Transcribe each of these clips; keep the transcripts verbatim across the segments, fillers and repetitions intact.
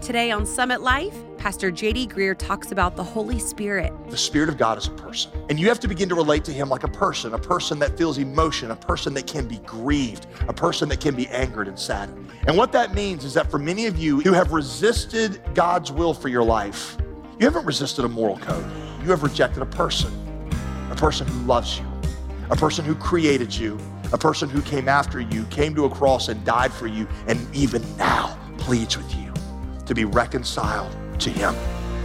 Today on Summit Life, Pastor J D Greear talks about the Holy Spirit. The Spirit of God is a person, and you have to begin to relate to him like a person, a person that feels emotion, a person that can be grieved, a person that can be angered and saddened. And what that means is that for many of you who have resisted God's will for your life, you haven't resisted a moral code. You have rejected a person, a person who loves you, a person who created you, a person who came after you, came to a cross and died for you, and even now pleads with you to be reconciled to him.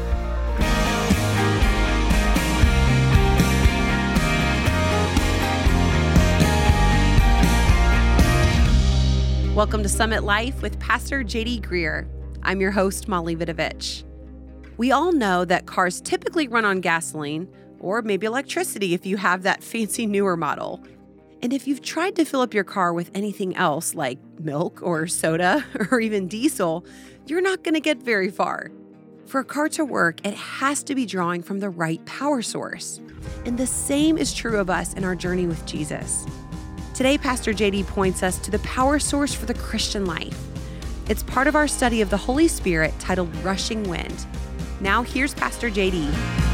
Welcome to Summit Life with Pastor J D Greear. I'm your host, Molly Vidovich. We all know that cars typically run on gasoline or maybe electricity if you have that fancy newer model. And if you've tried to fill up your car with anything else like milk or soda or even diesel, you're not going to get very far. For a car to work, it has to be drawing from the right power source. And the same is true of us in our journey with Jesus. Today, Pastor J D points us to the power source for the Christian life. It's part of our study of the Holy Spirit titled Rushing Wind. Now here's Pastor J D.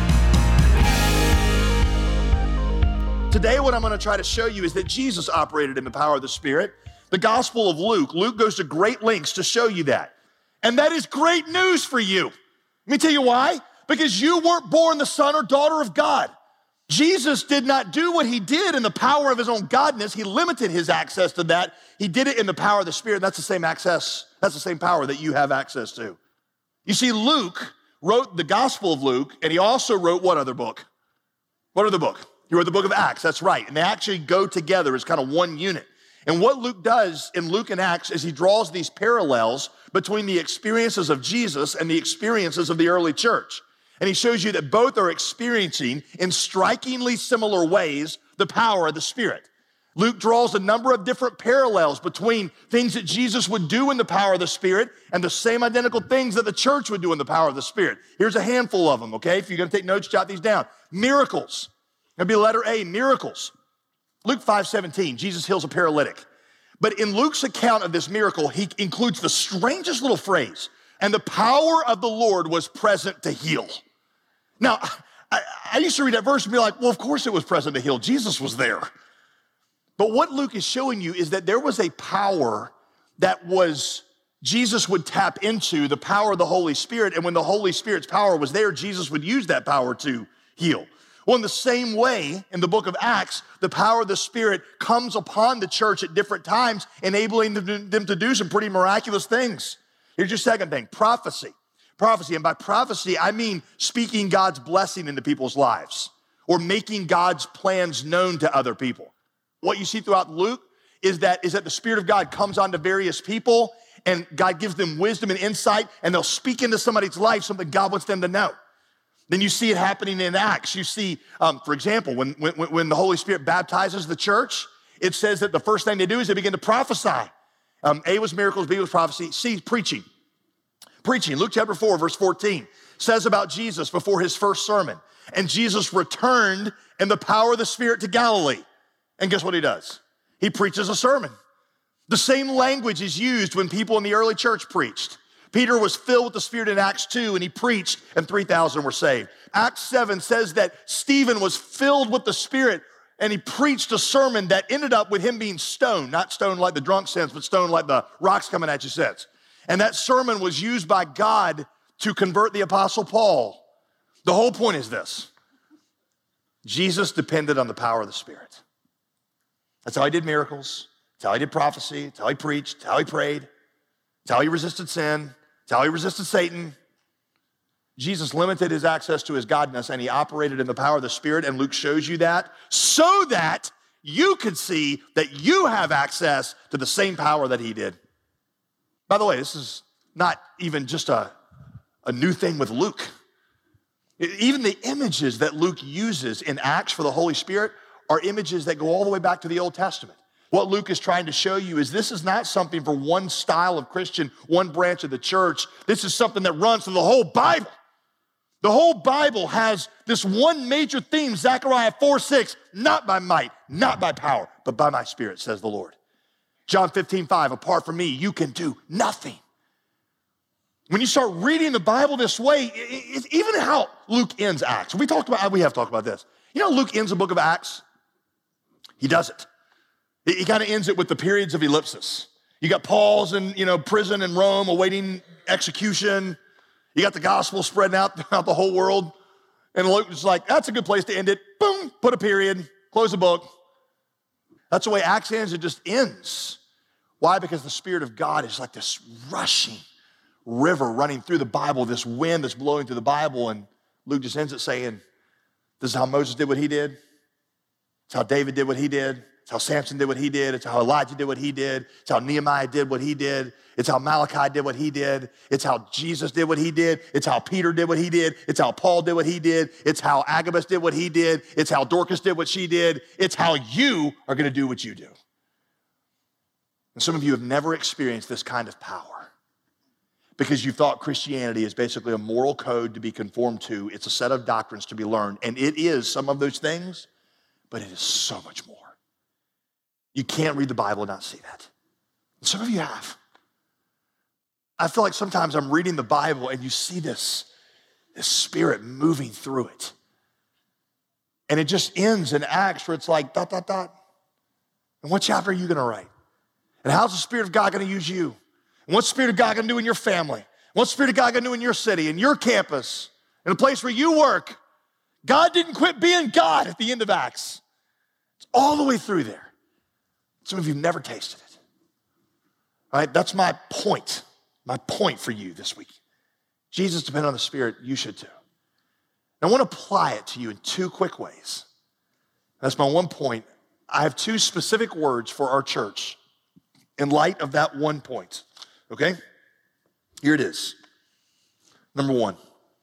Today, what I'm going to try to show you is that Jesus operated in the power of the Spirit. The Gospel of Luke, Luke goes to great lengths to show you that. And that is great news for you. Let me tell you why. Because you weren't born the son or daughter of God. Jesus did not do what he did in the power of his own godness. He limited his access to that. He did it in the power of the Spirit. That's the same access. That's the same power that you have access to. You see, Luke wrote the Gospel of Luke, and he also wrote what other book? What other book? He wrote the book of Acts, that's right. And they actually go together as kind of one unit. And what Luke does in Luke and Acts is he draws these parallels between the experiences of Jesus and the experiences of the early church. And he shows you that both are experiencing in strikingly similar ways the power of the Spirit. Luke draws a number of different parallels between things that Jesus would do in the power of the Spirit and the same identical things that the church would do in the power of the Spirit. Here's a handful of them, okay? If you're gonna take notes, jot these down. Miracles. It'll be letter A, miracles. Luke five seventeen, Jesus heals a paralytic. But in Luke's account of this miracle, he includes the strangest little phrase, and the power of the Lord was present to heal. Now, I, I used to read that verse and be like, well, of course it was present to heal. Jesus was there. But what Luke is showing you is that there was a power that was, Jesus would tap into, the power of the Holy Spirit, and when the Holy Spirit's power was there, Jesus would use that power to heal. Well, in the same way, in the book of Acts, the power of the Spirit comes upon the church at different times, enabling them to do some pretty miraculous things. Here's your second thing, prophecy. Prophecy, and by prophecy, I mean speaking God's blessing into people's lives or making God's plans known to other people. What you see throughout Luke is that, is that the Spirit of God comes onto various people and God gives them wisdom and insight, and they'll speak into somebody's life something God wants them to know. Then you see it happening in Acts. You see, um, for example, when, when, when the Holy Spirit baptizes the church, it says that the first thing they do is they begin to prophesy. Um, A was miracles, B was prophecy, C, preaching. Preaching, Luke chapter four, verse fourteen, says about Jesus before his first sermon. And Jesus returned in the power of the Spirit to Galilee. And guess what he does? He preaches a sermon. The same language is used when people in the early church preached. Peter was filled with the Spirit in Acts two, and he preached, and three thousand were saved. Acts seven says that Stephen was filled with the Spirit, and he preached a sermon that ended up with him being stoned, not stoned like the drunk sense, but stoned like the rocks coming at you sense. And that sermon was used by God to convert the Apostle Paul. The whole point is this: Jesus depended on the power of the Spirit. That's how he did miracles, that's how he did prophecy, that's how he preached, that's how he prayed, that's how he resisted sin, that's how he resisted Satan. Jesus limited his access to his godness, and he operated in the power of the Spirit, and Luke shows you that so that you could see that you have access to the same power that he did. By the way, this is not even just a, a new thing with Luke. Even the images that Luke uses in Acts for the Holy Spirit are images that go all the way back to the Old Testament. What Luke is trying to show you is this is not something for one style of Christian, one branch of the church. This is something that runs through the whole Bible. The whole Bible has this one major theme, Zechariah four six, not by might, not by power, but by my Spirit, says the Lord. John fifteen five, apart from me, you can do nothing. When you start reading the Bible this way, it, it, even how Luke ends Acts. We talked about, we have talked about this. You know how Luke ends the book of Acts? He does it. He, he kind of ends it with the periods of ellipsis. You got Paul's in, you know, prison in Rome awaiting execution. You got the gospel spreading out throughout the whole world. And Luke was like, that's a good place to end it. Boom, put a period, close the book. That's the way Acts ends, it just ends. Why? Because the Spirit of God is like this rushing river running through the Bible, this wind that's blowing through the Bible. And Luke just ends it saying, this is how Moses did what he did. It's how David did what he did. It's how Samson did what he did. It's how Elijah did what he did. It's how Nehemiah did what he did. It's how Malachi did what he did. It's how Jesus did what he did. It's how Peter did what he did. It's how Paul did what he did. It's how Agabus did what he did. It's how Dorcas did what she did. It's how you are going to do what you do. And some of you have never experienced this kind of power because you thought Christianity is basically a moral code to be conformed to. It's a set of doctrines to be learned. And it is some of those things, but it is so much more. You can't read the Bible and not see that. And some of you have. I feel like sometimes I'm reading the Bible and you see this, this Spirit moving through it. And it just ends in Acts where it's like dot, dot, dot. And what chapter are you going to write? And how's the Spirit of God going to use you? And what's the Spirit of God going to do in your family? What's the Spirit of God going to do in your city, in your campus, in a place where you work? God didn't quit being God at the end of Acts. It's all the way through there. Some of you have never tasted it. All right, that's my point. My point for you this week. Jesus depended on the Spirit, you should too. And I want to apply it to you in two quick ways. That's my one point. I have two specific words for our church in light of that one point, okay? Here it is. Number one,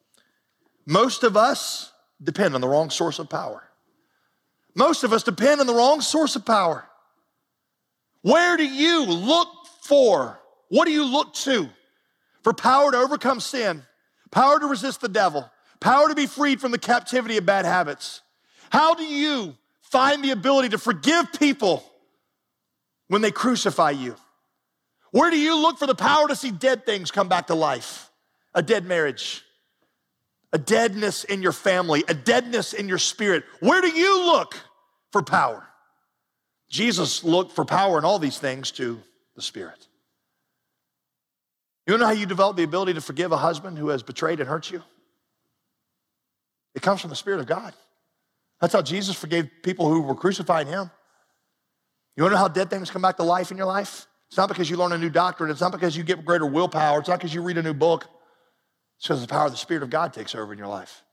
most of us depend on the wrong source of power. Most of us depend on the wrong source of power. Where do you look for? What do you look to for power to overcome sin, power to resist the devil, power to be freed from the captivity of bad habits? How do you find the ability to forgive people when they crucify you? Where do you look for the power to see dead things come back to life? A dead marriage, a deadness in your family, a deadness in your spirit. Where do you look for power? Jesus looked for power in all these things to the Spirit. You know how you develop the ability to forgive a husband who has betrayed and hurt you? It comes from the Spirit of God. That's how Jesus forgave people who were crucifying him. You want to know how dead things come back to life in your life? It's not because you learn a new doctrine. It's not because you get greater willpower. It's not because you read a new book. It's because the power of the Spirit of God takes over in your life.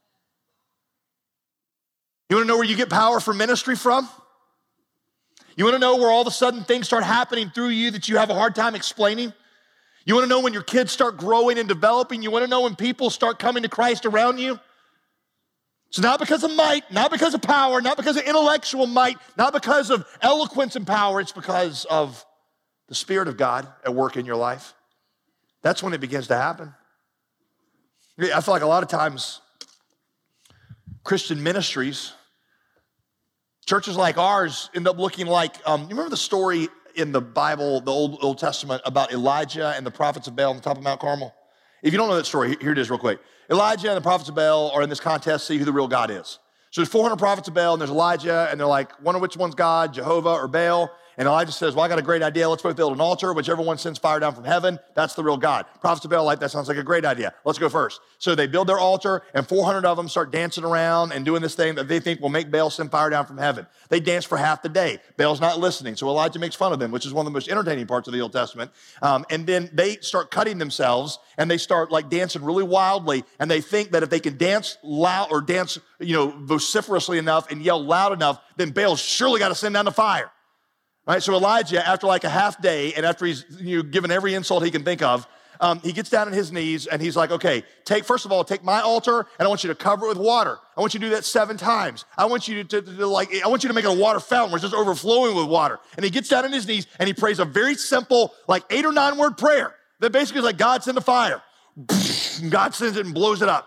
You want to know where you get power for ministry from? You want to know where all of a sudden things start happening through you that you have a hard time explaining? You want to know when your kids start growing and developing? You want to know when people start coming to Christ around you? It's not because of might, not because of power, not because of intellectual might, not because of eloquence and power. It's because of the Spirit of God at work in your life. That's when it begins to happen. I feel like a lot of times Christian ministries, churches like ours end up looking like, um, you remember the story in the Bible, the Old, Old Testament, about Elijah and the prophets of Baal on the top of Mount Carmel? If you don't know that story, here it is real quick. Elijah and the prophets of Baal are in this contest to see who the real God is. So there's four hundred prophets of Baal, and there's Elijah, and they're like, wonder which one's God, Jehovah or Baal. And Elijah says, well, I got a great idea. Let's both build an altar. Whichever one sends fire down from heaven, that's the real God. Prophets of Baal, like, that sounds like a great idea. Let's go first. So they build their altar, and four hundred of them start dancing around and doing this thing that they think will make Baal send fire down from heaven. They dance for half the day. Baal's not listening, so Elijah makes fun of them, which is one of the most entertaining parts of the Old Testament. Um, and then they start cutting themselves, and they start like dancing really wildly, and they think that if they can dance loud or dance, you know, vociferously enough and yell loud enough, then Baal's surely got to send down the fire. Right, so Elijah, after like a half day, and after he's you know, given every insult he can think of, um, he gets down on his knees and he's like, okay, take first of all, take my altar and I want you to cover it with water. I want you to do that seven times. I want you to, to, to like, I want you to make it a water fountain where it's just overflowing with water. And he gets down on his knees and he prays a very simple, like eight or nine word prayer that basically is like, God send a fire. And God sends it and blows it up.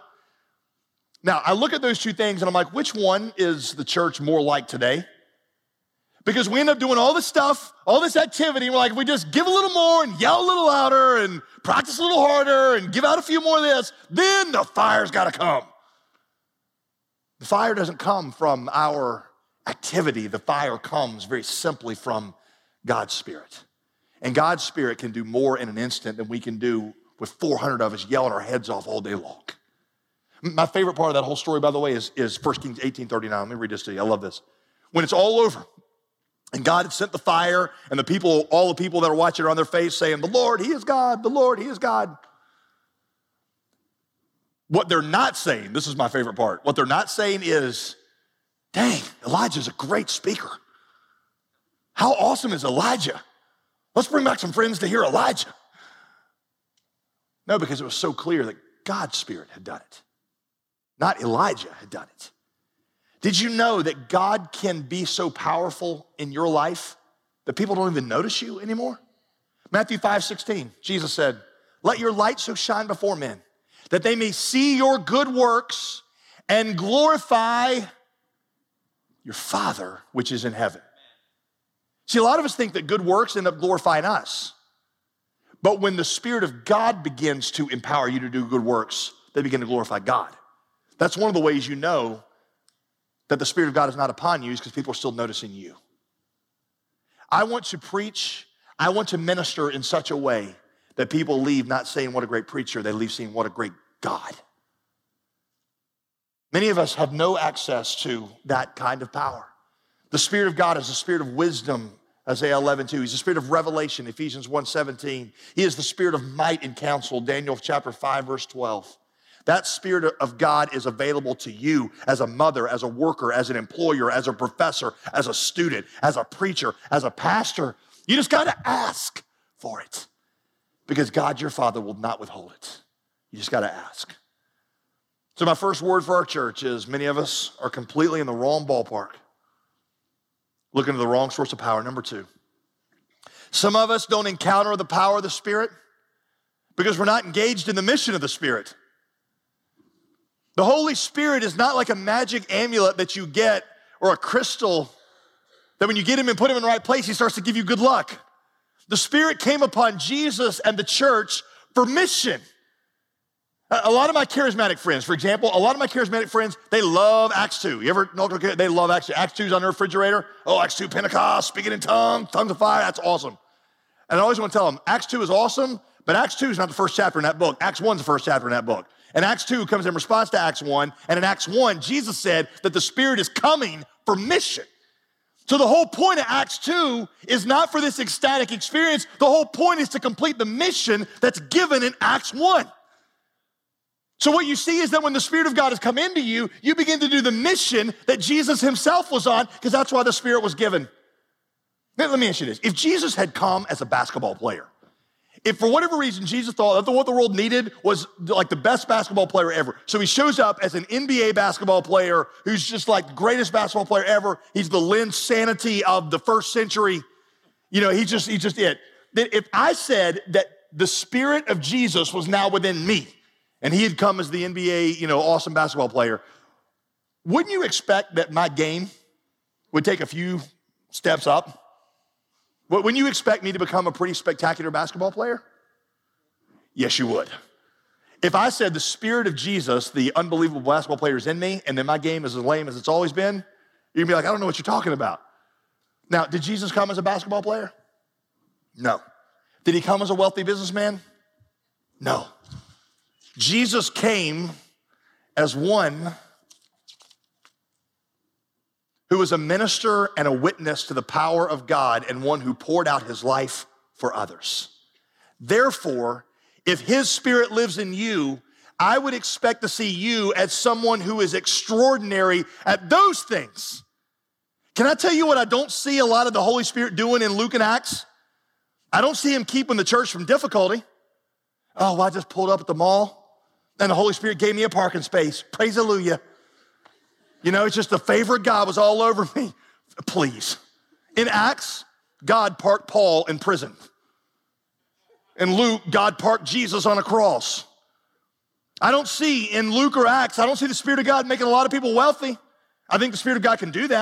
Now, I look at those two things and I'm like, which one is the church more like today? Because we end up doing all this stuff, all this activity, and we're like, if we just give a little more and yell a little louder and practice a little harder and give out a few more of this, then the fire's gotta come. The fire doesn't come from our activity. The fire comes very simply from God's Spirit. And God's Spirit can do more in an instant than we can do with four hundred of us yelling our heads off all day long. My favorite part of that whole story, by the way, is, is First Kings eighteen thirty-nine. Let me read this to you. I love this. When it's all over, and God had sent the fire, and the people, all the people that are watching are on their face saying, the Lord, he is God, the Lord, he is God. What they're not saying, this is my favorite part, what they're not saying is, dang, Elijah's a great speaker. How awesome is Elijah? Let's bring back some friends to hear Elijah. No, because it was so clear that God's Spirit had done it. Not Elijah had done it. Did you know that God can be so powerful in your life that people don't even notice you anymore? Matthew five sixteen, Jesus said, let your light so shine before men that they may see your good works and glorify your Father which is in heaven. See, a lot of us think that good works end up glorifying us. But when the Spirit of God begins to empower you to do good works, they begin to glorify God. That's one of the ways you know that the Spirit of God is not upon you, is because people are still noticing you. I want to preach, I want to minister in such a way that people leave not saying what a great preacher, they leave saying what a great God. Many of us have no access to that kind of power. The Spirit of God is the Spirit of wisdom, Isaiah eleven two. He's the Spirit of revelation, Ephesians one seventeen. He is the Spirit of might and counsel, Daniel chapter five, verse twelve. That Spirit of God is available to you as a mother, as a worker, as an employer, as a professor, as a student, as a preacher, as a pastor. You just gotta ask for it, because God, your Father, will not withhold it. You just gotta ask. So my first word for our church is, many of us are completely in the wrong ballpark, looking to the wrong source of power. Number two, some of us don't encounter the power of the Spirit because we're not engaged in the mission of the Spirit. The Holy Spirit is not like a magic amulet that you get, or a crystal that when you get him and put him in the right place, he starts to give you good luck. The Spirit came upon Jesus and the church for mission. A lot of my charismatic friends, for example, a lot of my charismatic friends, they love Acts two. You ever know, they love Acts two. Acts two is on their refrigerator. Oh, Acts two, Pentecost, speaking in tongues, tongues of fire, that's awesome. And I always want to tell them, Acts two is awesome, but Acts two is not the first chapter in that book. Acts one is the first chapter in that book. And Acts two comes in response to Acts one, and in Acts one, Jesus said that the Spirit is coming for mission. So the whole point of Acts two is not for this ecstatic experience. The whole point is to complete the mission that's given in Acts one. So what you see is that when the Spirit of God has come into you, you begin to do the mission that Jesus himself was on, because that's why the Spirit was given. Now, let me ask you this. If Jesus had come as a basketball player, if for whatever reason Jesus thought that what the world needed was like the best basketball player ever, so he shows up as an N B A basketball player who's just like the greatest basketball player ever, he's the Lynn Sanity of the first century, you know, he just, he's just it. That if I said that the Spirit of Jesus was now within me, and he had come as the N B A, you know, awesome basketball player, wouldn't you expect that my game would take a few steps up? Wouldn't you expect me to become a pretty spectacular basketball player? Yes, you would. If I said the Spirit of Jesus, the unbelievable basketball player, is in me, and then my game is as lame as it's always been, you'd be like, I don't know what you're talking about. Now, did Jesus come as a basketball player? No. Did he come as a wealthy businessman? No. Jesus came as one who was a minister and a witness to the power of God, and one who poured out his life for others. Therefore, if his Spirit lives in you, I would expect to see you as someone who is extraordinary at those things. Can I tell you what I don't see a lot of the Holy Spirit doing in Luke and Acts? I don't see him keeping the church from difficulty. Oh, well, I just pulled up at the mall and the Holy Spirit gave me a parking space. Praise hallelujah. You know, it's just the favor of God was all over me. Please. In Acts, God parked Paul in prison. In Luke, God parked Jesus on a cross. I don't see in Luke or Acts, I don't see the Spirit of God making a lot of people wealthy. I think the Spirit of God can do that.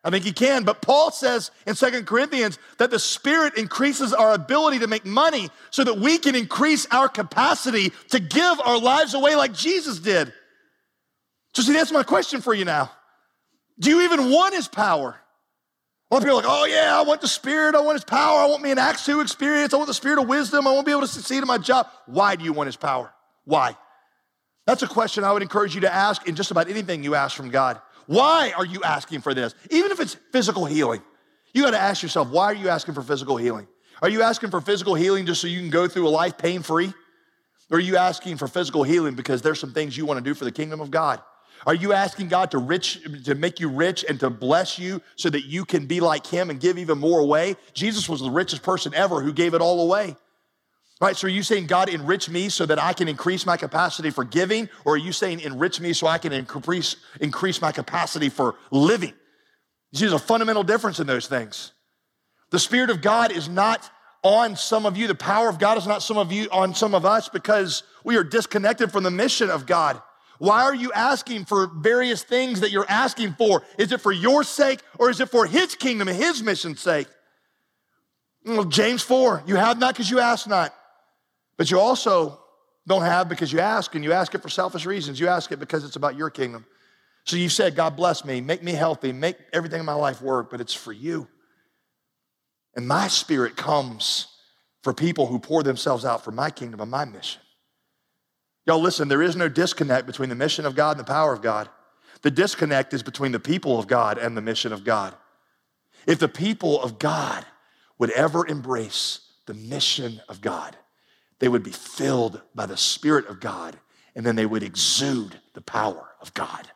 I think he can, but Paul says in Second Corinthians that the Spirit increases our ability to make money so that we can increase our capacity to give our lives away like Jesus did. So see, that's my question for you now. Do you even want his power? A lot of people are like, oh yeah, I want the Spirit, I want his power, I want me an Acts two experience, I want the Spirit of wisdom, I want to be able to succeed in my job. Why do you want his power? Why? That's a question I would encourage you to ask in just about anything you ask from God. Why are you asking for this? Even if it's physical healing, you got to ask yourself, why are you asking for physical healing? Are you asking for physical healing just so you can go through a life pain-free? Or are you asking for physical healing because there's some things you want to do for the kingdom of God? Are you asking God to rich, to make you rich and to bless you so that you can be like him and give even more away? Jesus was the richest person ever who gave it all away. Right, so are you saying, God, enrich me so that I can increase my capacity for giving? Or are you saying, enrich me so I can increase, increase my capacity for living? You see, there's a fundamental difference in those things. The Spirit of God is not on some of you. The power of God is not some of you on some of us because we are disconnected from the mission of God. Why are you asking for various things that you're asking for? Is it for your sake or is it for his kingdom and his mission's sake? Well, James four, you have not because you ask not. But you also don't have because you ask, and you ask it for selfish reasons. You ask it because it's about your kingdom. So you said, God bless me, make me healthy, make everything in my life work, but it's for you. And my Spirit comes for people who pour themselves out for my kingdom and my mission. Y'all listen, there is no disconnect between the mission of God and the power of God. The disconnect is between the people of God and the mission of God. If the people of God would ever embrace the mission of God, they would be filled by the Spirit of God, and then they would exude the power of God.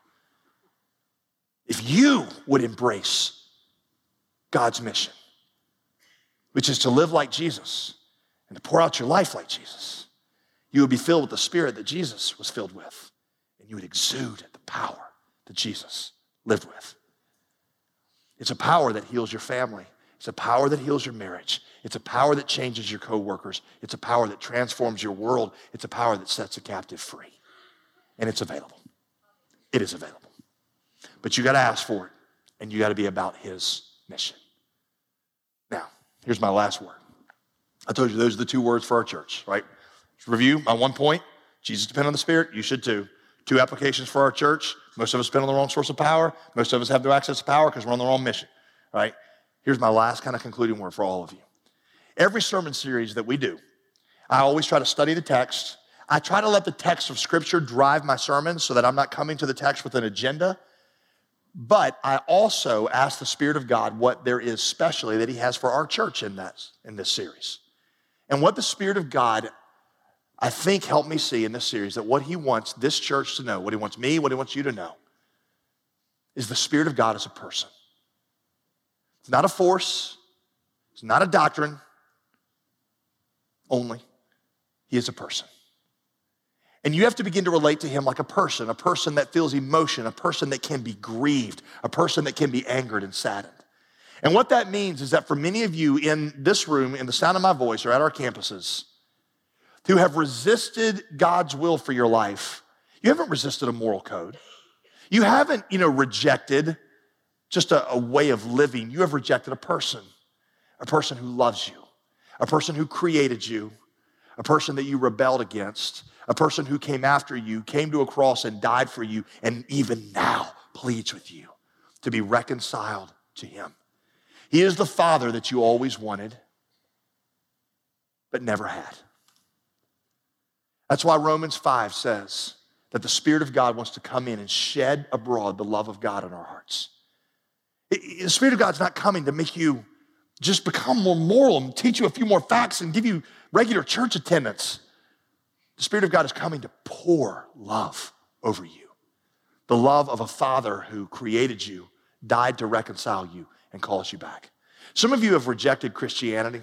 If you would embrace God's mission, which is to live like Jesus and to pour out your life like Jesus, you would be filled with the Spirit that Jesus was filled with, and you would exude the power that Jesus lived with. It's a power that heals your family. It's a power that heals your marriage. It's a power that changes your coworkers. It's a power that transforms your world. It's a power that sets a captive free. And it's available. It is available. But you got to ask for it, and you got to be about his mission. Now, here's my last word. I told you those are the two words for our church, right? Let's review my one point. Jesus depend on the Spirit. You should too. Two applications for our church. Most of us depend on the wrong source of power. Most of us have no access to power because we're on the wrong mission, right? Here's my last kind of concluding word for all of you. Every sermon series that we do, I always try to study the text. I try to let the text of Scripture drive my sermons so that I'm not coming to the text with an agenda. But I also ask the Spirit of God what there is specially that he has for our church in, that, in this series. And what the Spirit of God, I think, helped me see in this series, that what he wants this church to know, what he wants me, what he wants you to know, is the Spirit of God as a person. It's not a force. It's not a doctrine only. He is a person. And you have to begin to relate to him like a person, a person that feels emotion, a person that can be grieved, a person that can be angered and saddened. And what that means is that for many of you in this room, in the sound of my voice, or at our campuses, who have resisted God's will for your life, you haven't resisted a moral code. You haven't, you know, rejected just a, a way of living. You have rejected a person, a person who loves you, a person who created you, a person that you rebelled against, a person who came after you, came to a cross and died for you, and even now pleads with you to be reconciled to him. He is the Father that you always wanted, but never had. That's why Romans five says that the Spirit of God wants to come in and shed abroad the love of God in our hearts. The Spirit of God's not coming to make you just become more moral and teach you a few more facts and give you regular church attendance. The Spirit of God is coming to pour love over you. The love of a Father who created you, died to reconcile you, and calls you back. Some of you have rejected Christianity.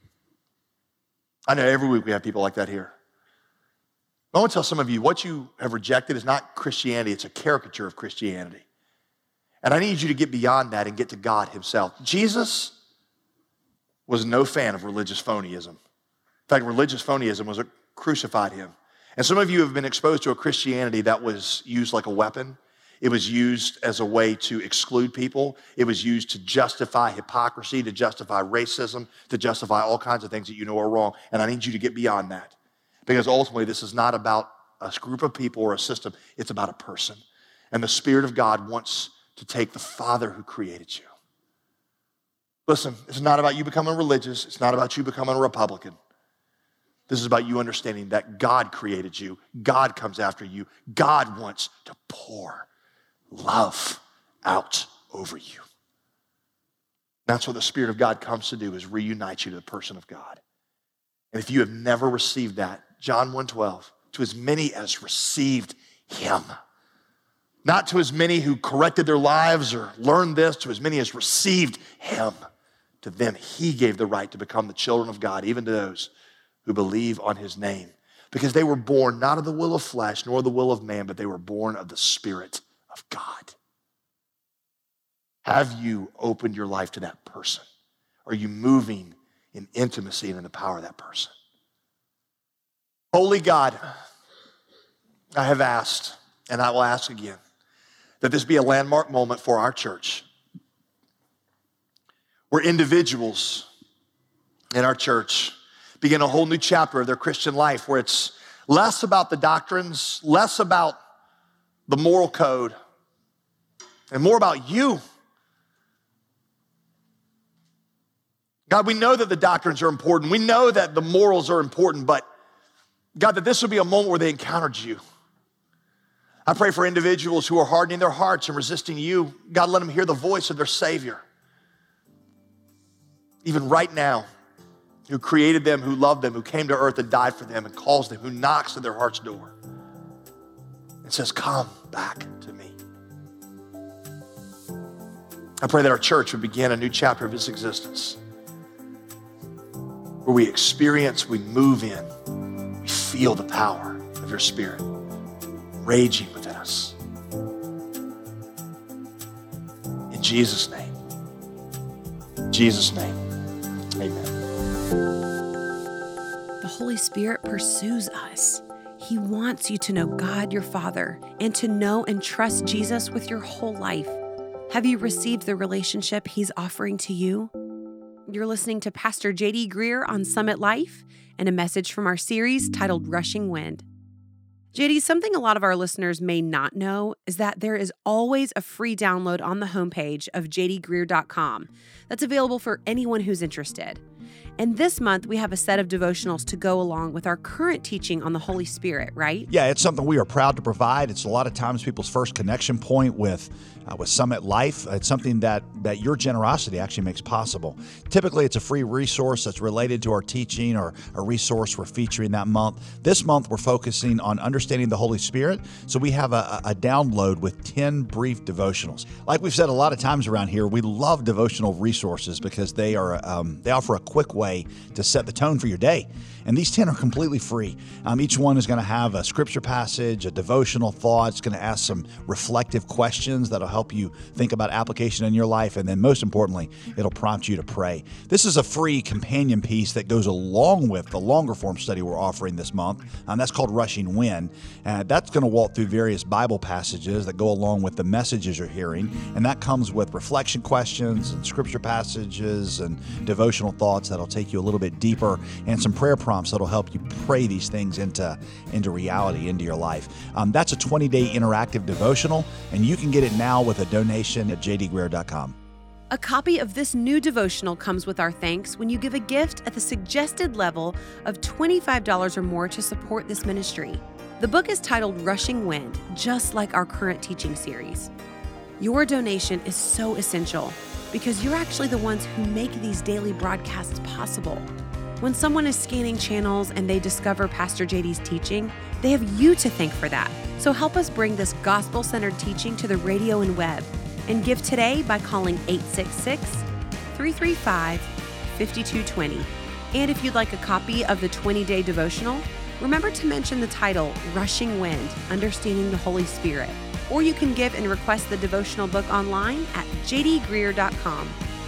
I know every week we have people like that here. I want to tell some of you, what you have rejected is not Christianity, it's a caricature of Christianity. And I need you to get beyond that and get to God himself. Jesus was no fan of religious phonyism. In fact, religious phonyism was what crucified him. And some of you have been exposed to a Christianity that was used like a weapon. It was used as a way to exclude people. It was used to justify hypocrisy, to justify racism, to justify all kinds of things that you know are wrong. And I need you to get beyond that. Because ultimately, this is not about a group of people or a system. It's about a person. And the Spirit of God wants to take the Father who created you. Listen, it's not about you becoming religious. It's not about you becoming a Republican. This is about you understanding that God created you. God comes after you. God wants to pour love out over you. That's what the Spirit of God comes to do, is reunite you to the person of God. And if you have never received that, John one twelve, to as many as received him, not to as many who corrected their lives or learned this, to as many as received him, to them he gave the right to become the children of God, even to those who believe on his name. Because they were born not of the will of flesh, nor the will of man, but they were born of the Spirit of God. Have you opened your life to that person? Are you moving in intimacy and in the power of that person? Holy God, I have asked, and I will ask again, that this be a landmark moment for our church, where individuals in our church begin a whole new chapter of their Christian life, where it's less about the doctrines, less about the moral code, and more about you. God, we know that the doctrines are important. We know that the morals are important, but God, that this would be a moment where they encountered you. I pray for individuals who are hardening their hearts and resisting you. God, let them hear the voice of their Savior. Even right now, who created them, who loved them, who came to earth and died for them and calls them, who knocks at their heart's door and says, come back to me. I pray that our church would begin a new chapter of its existence, where we experience, we move in, we feel the power of your Spirit raging within us. In Jesus' name, in Jesus' name, amen. The Holy Spirit pursues us. He wants you to know God, your Father, and to know and trust Jesus with your whole life. Have you received the relationship he's offering to you? You're listening to Pastor J D Greear on Summit Life and a message from our series titled Rushing Wind. J D, something a lot of our listeners may not know is that there is always a free download on the homepage of j d greear dot com that's available for anyone who's interested. And this month, we have a set of devotionals to go along with our current teaching on the Holy Spirit, right? Yeah, it's something we are proud to provide. It's a lot of times people's first connection point with uh, with Summit Life. It's something that, that your generosity actually makes possible. Typically, it's a free resource that's related to our teaching or a resource we're featuring that month. This month, we're focusing on understanding the Holy Spirit. So we have a, a download with ten brief devotionals. Like we've said a lot of times around here, we love devotional resources because they are um, they offer a quick way to set the tone for your day. And these ten are completely free. Um, each one is going to have a scripture passage, a devotional thought. It's going to ask some reflective questions that'll help you think about application in your life. And then most importantly, it'll prompt you to pray. This is a free companion piece that goes along with the longer form study we're offering this month. Um, that's called Rushing Wind. Uh, that's going to walk through various Bible passages that go along with the messages you're hearing. And that comes with reflection questions and scripture passages and devotional thoughts that'll take you a little bit deeper, and some prayer prompts that'll help you pray these things into, into reality, into your life. Um, that's a twenty-day interactive devotional, and you can get it now with a donation at j d greear dot com. A copy of this new devotional comes with our thanks when you give a gift at the suggested level of twenty-five dollars or more to support this ministry. The book is titled Rushing Wind, just like our current teaching series. Your donation is so essential because you're actually the ones who make these daily broadcasts possible. When someone is scanning channels and they discover Pastor J D's teaching, they have you to thank for that. So help us bring this gospel-centered teaching to the radio and web, and give today by calling eight six six, three three five, five two two zero. And if you'd like a copy of the twenty-day devotional, remember to mention the title, Rushing Wind, Understanding the Holy Spirit. Or you can give and request the devotional book online at j d greear dot com.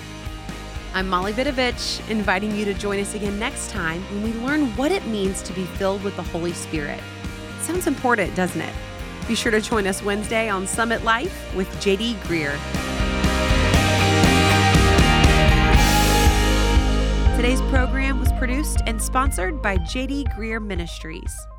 I'm Molly Vidovich, inviting you to join us again next time when we learn what it means to be filled with the Holy Spirit. Sounds important, doesn't it? Be sure to join us Wednesday on Summit Life with J D Greear. Today's program was produced and sponsored by J D Greear Ministries.